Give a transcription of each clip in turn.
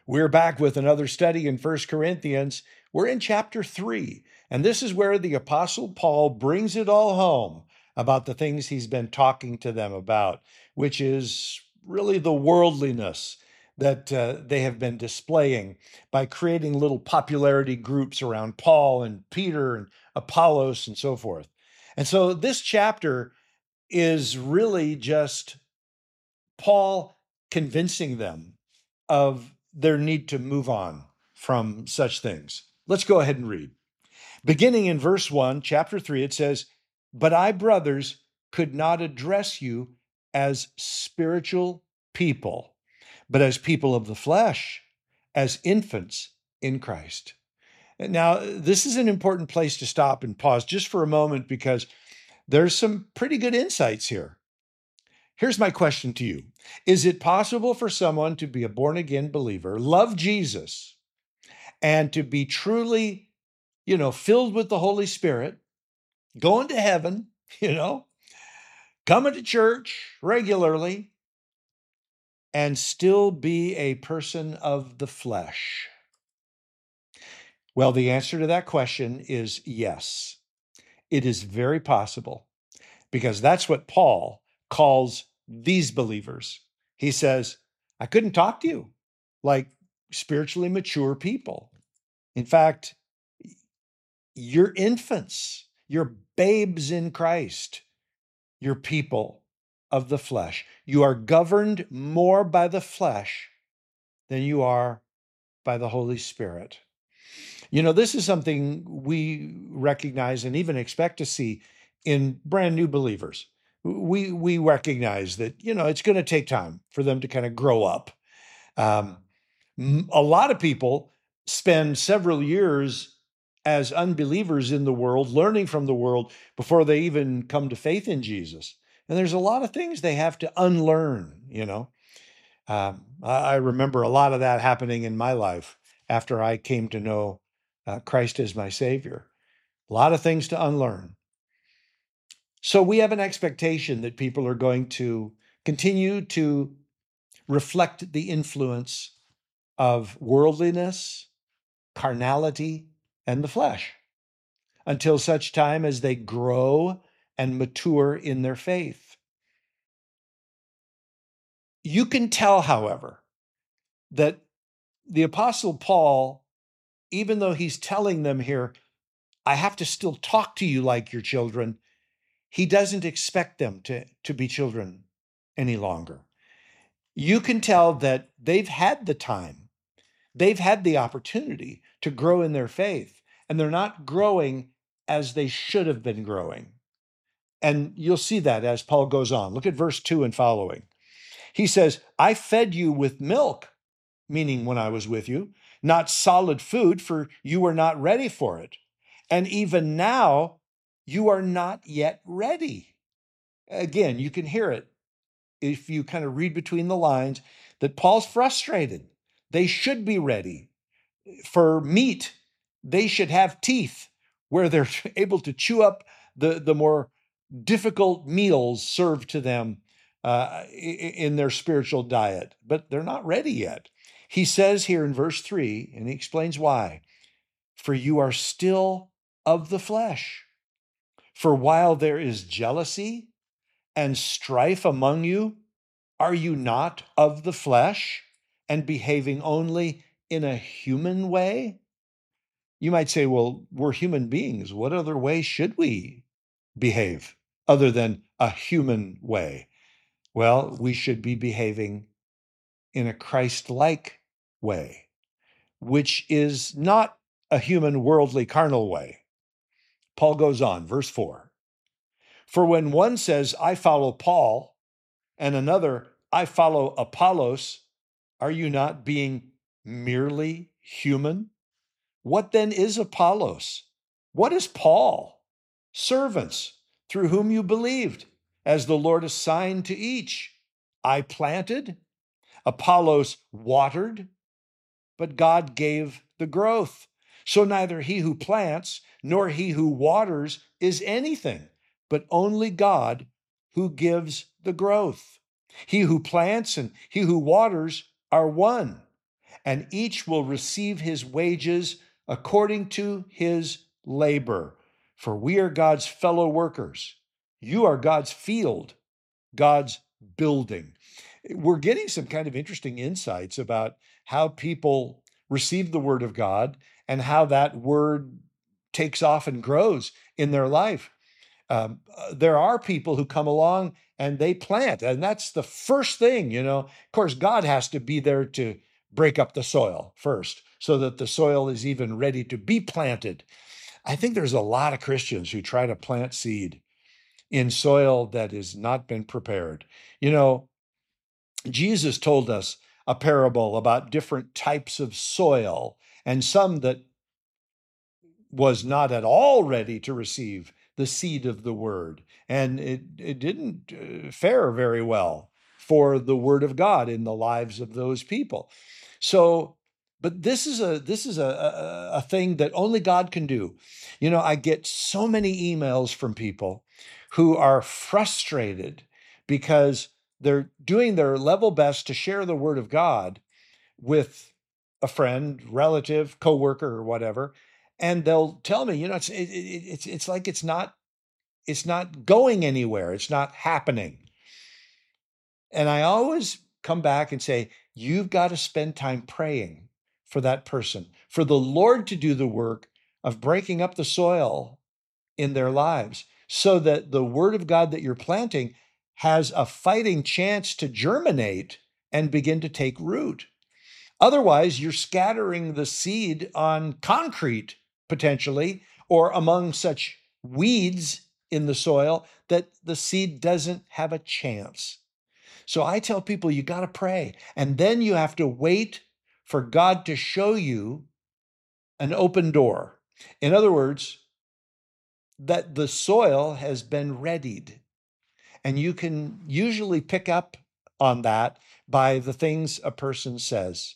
We're back with another study in 1 Corinthians. We're in chapter 3, and this is where the Apostle Paul brings it all home about the things he's been talking to them about, which is really the worldliness that they have been displaying by creating little popularity groups around Paul and Peter and Apollos and so forth. And so this chapter is really just Paul convincing them of their need to move on from such things. Let's go ahead and read. Beginning in verse 1, chapter 3, it says, "But I, brothers, could not address you as spiritual people, but as people of the flesh, as infants in Christ." Now, this is an important place to stop and pause just for a moment because there's some pretty good insights here. Here's my question to you. Is it possible for someone to be a born-again believer, love Jesus, and to be truly, filled with the Holy Spirit, going to heaven, coming to church regularly, and still be a person of the flesh? Well, the answer to that question is yes. It is very possible because that's what Paul calls these believers. He says, I couldn't talk to you like spiritually mature people. In fact, you're infants, you're babes in Christ, you're people of the flesh. You are governed more by the flesh than you are by the Holy Spirit. This is something we recognize and even expect to see in brand new believers. We recognize that, it's going to take time for them to kind of grow up. A lot of people spend several years as unbelievers in the world, learning from the world before they even come to faith in Jesus. And there's a lot of things they have to unlearn, I remember a lot of that happening in my life after I came to know Christ as my Savior. A lot of things to unlearn. So we have an expectation that people are going to continue to reflect the influence of worldliness, carnality, and the flesh until such time as they grow and mature in their faith. You can tell, however, that the Apostle Paul, even though he's telling them here, I have to still talk to you like your children, he doesn't expect them to be children any longer. You can tell that they've had the time, they've had the opportunity to grow in their faith, and they're not growing as they should have been growing. And you'll see that as Paul goes on. Look at verse 2 and following. He says, I fed you with milk, meaning when I was with you, not solid food, for you were not ready for it. And even now, you are not yet ready. Again, you can hear it if you kind of read between the lines that Paul's frustrated. They should be ready. For meat, they should have teeth where they're able to chew up the more difficult meals served to them in their spiritual diet, but they're not ready yet. He says here in verse 3, and he explains why, for you are still of the flesh. For while there is jealousy and strife among you, are you not of the flesh and behaving only in a human way? You might say, well, we're human beings. What other way should we behave other than a human way? Well, we should be behaving in a Christ-like way, which is not a human, worldly, carnal way. Paul goes on, verse 4. For when one says, I follow Paul, and another, I follow Apollos, are you not being merely human? What then is Apollos? What is Paul? Servants through whom you believed, as the Lord assigned to each. I planted, Apollos watered, but God gave the growth. So neither he who plants nor he who waters is anything, but only God who gives the growth. He who plants and he who waters are one, and each will receive his wages according to his labor. For we are God's fellow workers. You are God's field, God's building. We're getting some kind of interesting insights about how people receive the word of God and how that word takes off and grows in their life. There are people who come along and they plant, and that's the first thing, Of course, God has to be there to break up the soil first so that the soil is even ready to be planted. I think there's a lot of Christians who try to plant seed in soil that has not been prepared. Jesus told us a parable about different types of soil, and some that was not at all ready to receive the seed of the word. And it didn't fare very well for the word of God in the lives of those people. So, but this is a thing that only God can do. I get so many emails from people who are frustrated because they're doing their level best to share the word of God with a friend, relative, coworker, or whatever, and they'll tell me, it's like it's not going anywhere. It's not happening. And I always come back and say, you've got to spend time praying for that person, for the Lord to do the work of breaking up the soil in their lives so that the word of God that you're planting has a fighting chance to germinate and begin to take root. Otherwise, you're scattering the seed on concrete, potentially, or among such weeds in the soil that the seed doesn't have a chance. So I tell people you got to pray, and then you have to wait for God to show you an open door. In other words, that the soil has been readied. And you can usually pick up on that by the things a person says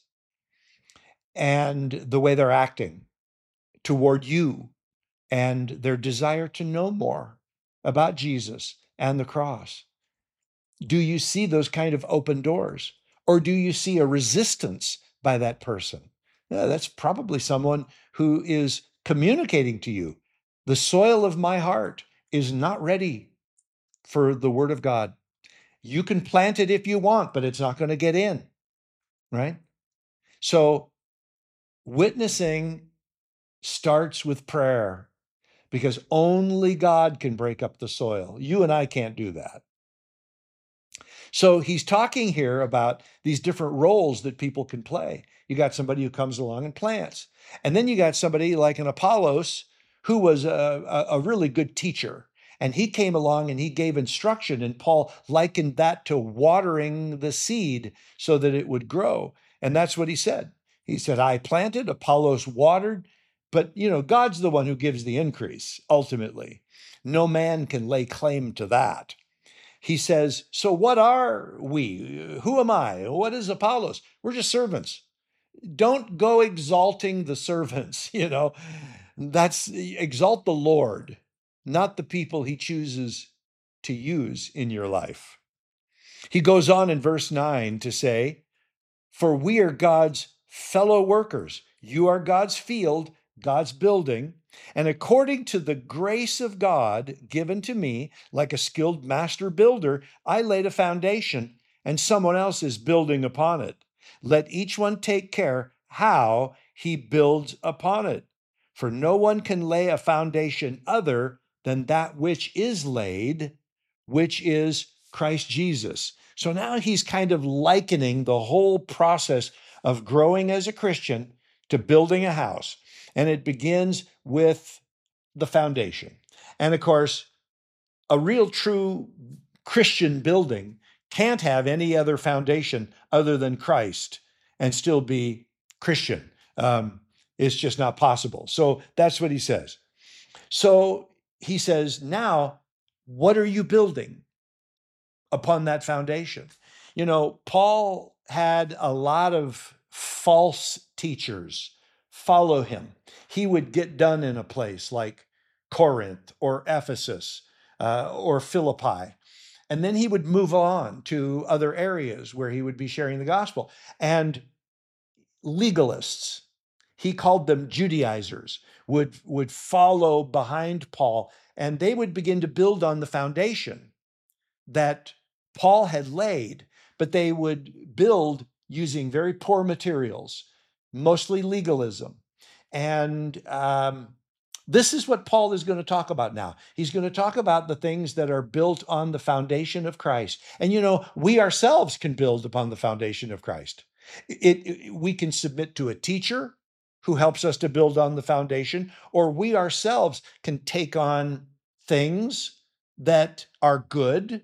and the way they're acting toward you and their desire to know more about Jesus and the cross. Do you see those kind of open doors? Or do you see a resistance by that person? Yeah, that's probably someone who is communicating to you. The soil of my heart is not ready for the word of God. You can plant it if you want, but it's not going to get in, right? So witnessing starts with prayer because only God can break up the soil. You and I can't do that. So he's talking here about these different roles that people can play. You got somebody who comes along and plants. And then you got somebody like an Apollos who was a really good teacher. And he came along and he gave instruction. And Paul likened that to watering the seed so that it would grow. And that's what he said. He said, I planted, Apollos watered, but God's the one who gives the increase ultimately. No man can lay claim to that. He says, so what are we? Who am I? What is Apollos? We're just servants. Don't go exalting the servants, That's exalt the Lord, not the people he chooses to use in your life. He goes on in verse 9 to say, for we are God's fellow workers. You are God's field, God's building. And according to the grace of God given to me, like a skilled master builder, I laid a foundation and someone else is building upon it. Let each one take care how he builds upon it. For no one can lay a foundation other than that which is laid, which is Christ Jesus. So now he's kind of likening the whole process of growing as a Christian to building a house. And it begins with the foundation. And of course, a real true Christian building can't have any other foundation other than Christ and still be Christian. It's just not possible. So that's what he says. So he says, now, what are you building upon that foundation? Paul had a lot of false teachers follow him. He would get done in a place like Corinth or Ephesus or Philippi. And then he would move on to other areas where he would be sharing the gospel. And legalists. He called them Judaizers, would follow behind Paul, and they would begin to build on the foundation that Paul had laid, but they would build using very poor materials, mostly legalism. And this is what Paul is going to talk about now. He's going to talk about the things that are built on the foundation of Christ. And we ourselves can build upon the foundation of Christ. We can submit to a teacher who helps us to build on the foundation, or we ourselves can take on things that are good,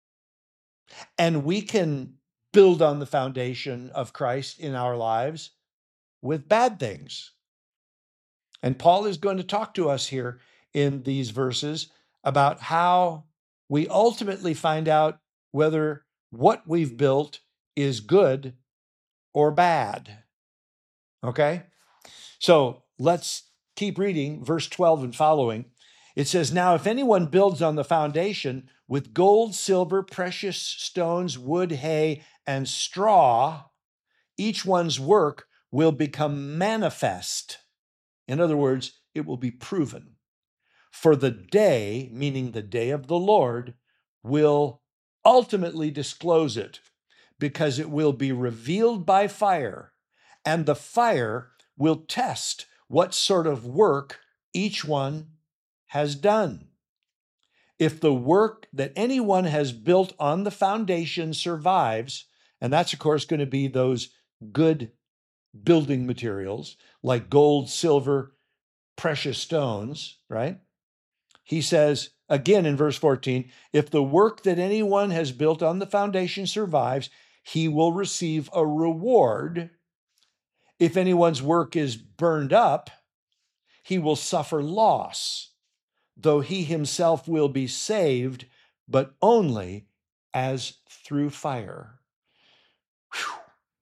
and we can build on the foundation of Christ in our lives with bad things. And Paul is going to talk to us here in these verses about how we ultimately find out whether what we've built is good or bad. Okay? So let's keep reading verse 12 and following. It says, "Now if anyone builds on the foundation with gold, silver, precious stones, wood, hay, and straw, each one's work will become manifest." In other words, it will be proven. "For the day," meaning the day of the Lord, "will ultimately disclose it, because it will be revealed by fire, and the fire will test what sort of work each one has done. If the work that anyone has built on the foundation survives," and that's, of course, going to be those good building materials like gold, silver, precious stones, right? He says again in verse 14, "If the work that anyone has built on the foundation survives, he will receive a reward. If anyone's work is burned up, he will suffer loss, though he himself will be saved, but only as through fire." Whew.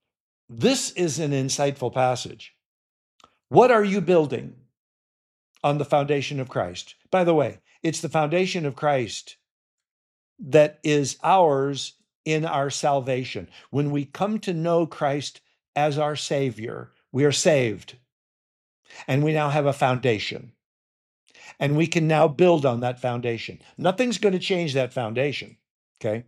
This is an insightful passage. What are you building on the foundation of Christ? By the way, it's the foundation of Christ that is ours in our salvation. When we come to know Christ as our Savior, we are saved. And we now have a foundation. And we can now build on that foundation. Nothing's going to change that foundation, okay?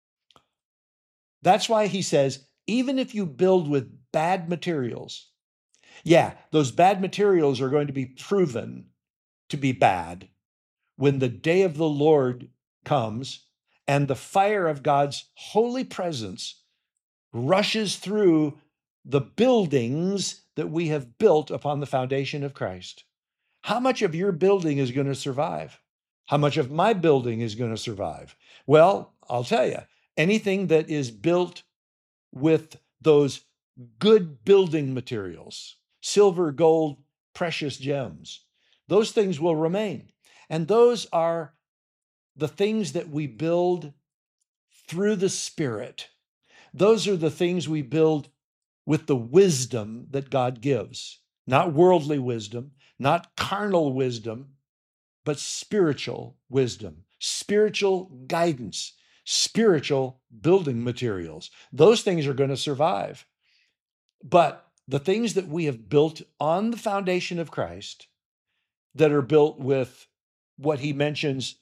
That's why he says, even if you build with bad materials, yeah, those bad materials are going to be proven to be bad when the day of the Lord comes and the fire of God's holy presence rushes through the buildings that we have built upon the foundation of Christ. How much of your building is going to survive? How much of my building is going to survive? Well, I'll tell you, anything that is built with those good building materials, silver, gold, precious gems, those things will remain. And those are the things that we build through the Spirit. Those are the things we build with the wisdom that God gives, not worldly wisdom, not carnal wisdom, but spiritual wisdom, spiritual guidance, spiritual building materials. Those things are going to survive. But the things that we have built on the foundation of Christ, that are built with what he mentions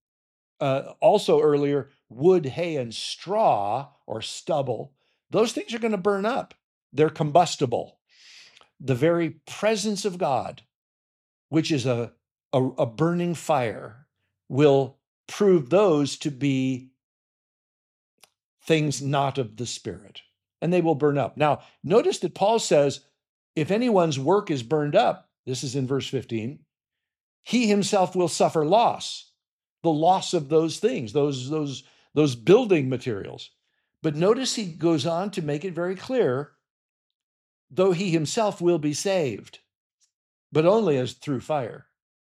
also earlier, wood, hay, and straw or stubble, those things are going to burn up. They're combustible. The very presence of God, which is a burning fire, will prove those to be things not of the Spirit, and they will burn up. Now, notice that Paul says, if anyone's work is burned up, this is in verse 15, he himself will suffer loss, the loss of those things, those building materials. But notice he goes on to make it very clear, though he himself will be saved, but only as through fire.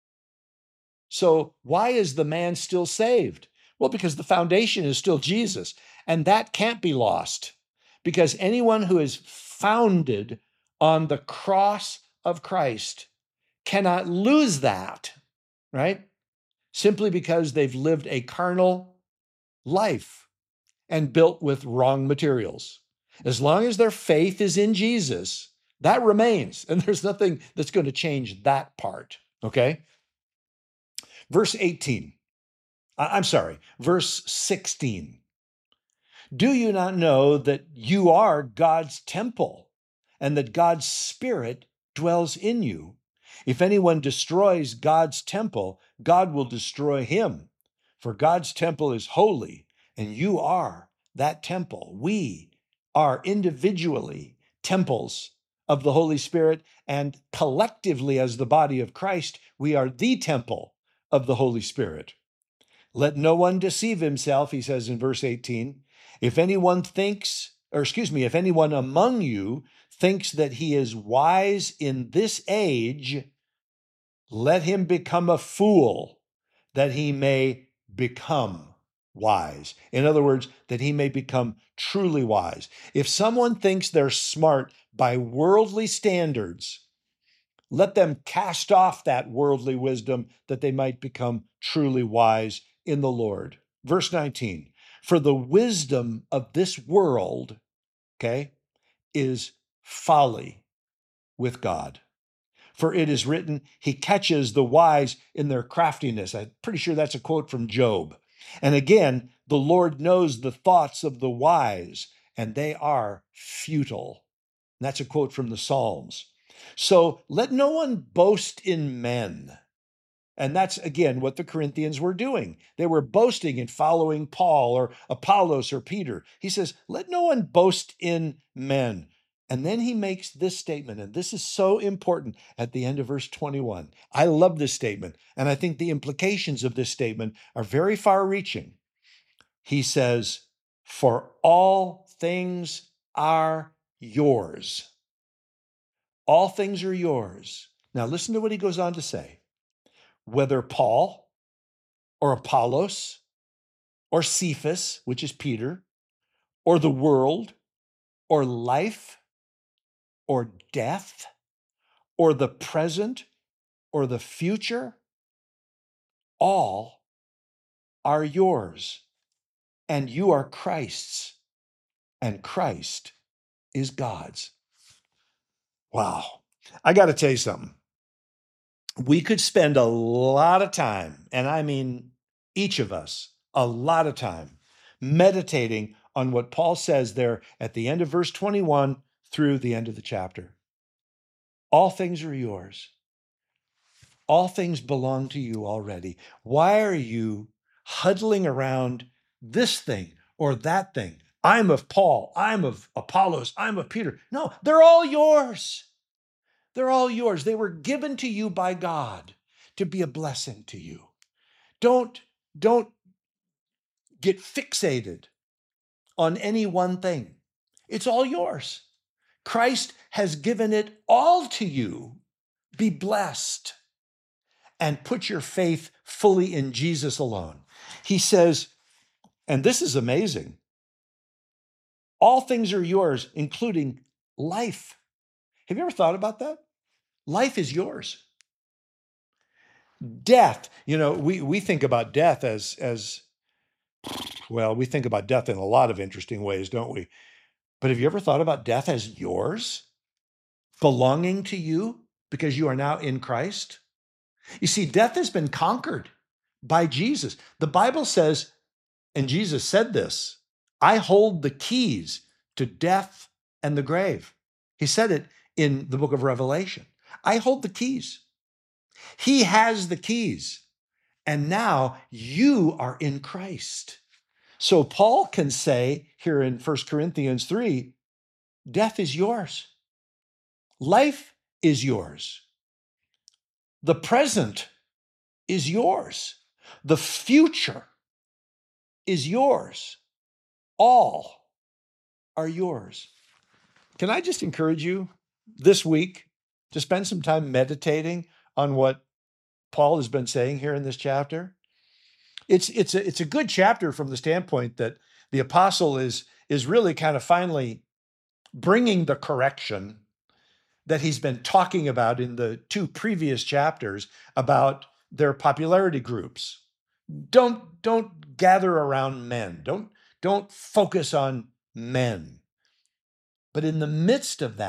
So why is the man still saved? Well, because the foundation is still Jesus, and that can't be lost, because anyone who is founded on the cross of Christ cannot lose that, right? Simply because they've lived a carnal life and built with wrong materials. As long as their faith is in Jesus, That remains, and there's nothing that's going to change that part, okay? Verse 18. I'm sorry, verse 16. Do you not know that you are God's temple and that God's Spirit dwells in you? If anyone destroys God's temple, God will destroy him. For God's temple is holy, and you are that temple. We are individually temples of the Holy Spirit, and collectively, as the body of Christ, we are the temple of the Holy Spirit. Let no one deceive himself, he says in verse 18. If anyone among you thinks that he is wise in this age, let him become a fool that he may become wise. In other words, that he may become truly wise. If someone thinks they're smart by worldly standards, let them cast off that worldly wisdom that they might become truly wise in the Lord. Verse 19, for the wisdom of this world, okay, is folly with God. For it is written, he catches the wise in their craftiness. I'm pretty sure that's a quote from Job. And again, the Lord knows the thoughts of the wise, and they are futile. And that's a quote from the Psalms. So let no one boast in men. And that's, again, what the Corinthians were doing. They were boasting in following Paul or Apollos or Peter. He says, let no one boast in men. And then he makes this statement, and this is so important at the end of verse 21. I love this statement, and I think the implications of this statement are very far-reaching. He says, for all things are yours. All things are yours. Now listen to what he goes on to say. Whether Paul or Apollos or Cephas, which is Peter, or the world, or life, or death, or the present, or the future, all are yours, and you are Christ's, and Christ is God's. Wow. I got to tell you something. We could spend a lot of time, and I mean each of us, a lot of time, meditating on what Paul says there at the end of verse 21 through the end of the chapter. All things are yours. All things belong to you already. Why are you huddling around this thing or that thing? I'm of Paul, I'm of Apollos, I'm of Peter. No, they're all yours. They're all yours. They were given to you by God to be a blessing to you. Don't get fixated on any one thing. It's all yours. Christ has given it all to you. Be blessed and put your faith fully in Jesus alone. He says, and this is amazing, all things are yours, including life. Have you ever thought about that? Life is yours. Death, we think about death as well, we think about death in a lot of interesting ways, don't we? But have you ever thought about death as yours, belonging to you because you are now in Christ? You see, death has been conquered by Jesus. The Bible says, and Jesus said this, I hold the keys to death and the grave. He said it in the book of Revelation. I hold the keys. He has the keys. And now you are in Christ. So Paul can say here in 1 Corinthians 3, death is yours. Life is yours. The present is yours. The future is yours. All are yours. Can I just encourage you this week to spend some time meditating on what Paul has been saying here in this chapter? It's a good chapter from the standpoint that the apostle is really kind of finally bringing the correction that he's been talking about in the two previous chapters about their popularity groups. Don't gather around men. Don't focus on men. But in the midst of that,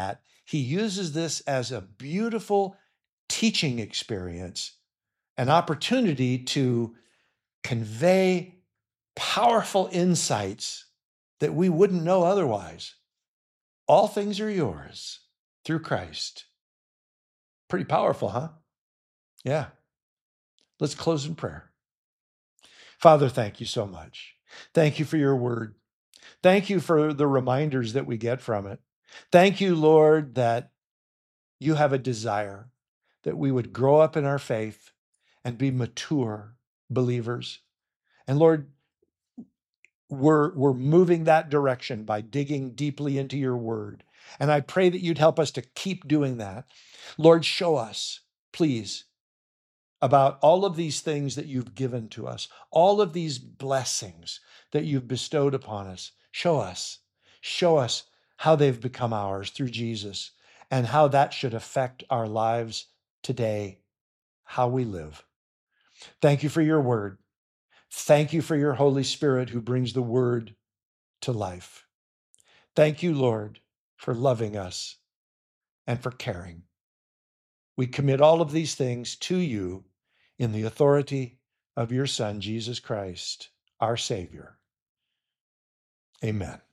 He uses this as a beautiful teaching experience, an opportunity to convey powerful insights that we wouldn't know otherwise. All things are yours through Christ. Pretty powerful, huh? Yeah. Let's close in prayer. Father, thank you so much. Thank you for your word. Thank you for the reminders that we get from it. Thank you, Lord, that you have a desire that we would grow up in our faith and be mature believers. And Lord, we're moving that direction by digging deeply into your word. And I pray that you'd help us to keep doing that. Lord, show us, please, about all of these things that you've given to us, all of these blessings that you've bestowed upon us. Show us how they've become ours through Jesus and how that should affect our lives today, how we live. Thank you for your word. Thank you for your Holy Spirit who brings the word to life. Thank you, Lord, for loving us and for caring. We commit all of these things to you in the authority of your Son, Jesus Christ, our Savior. Amen.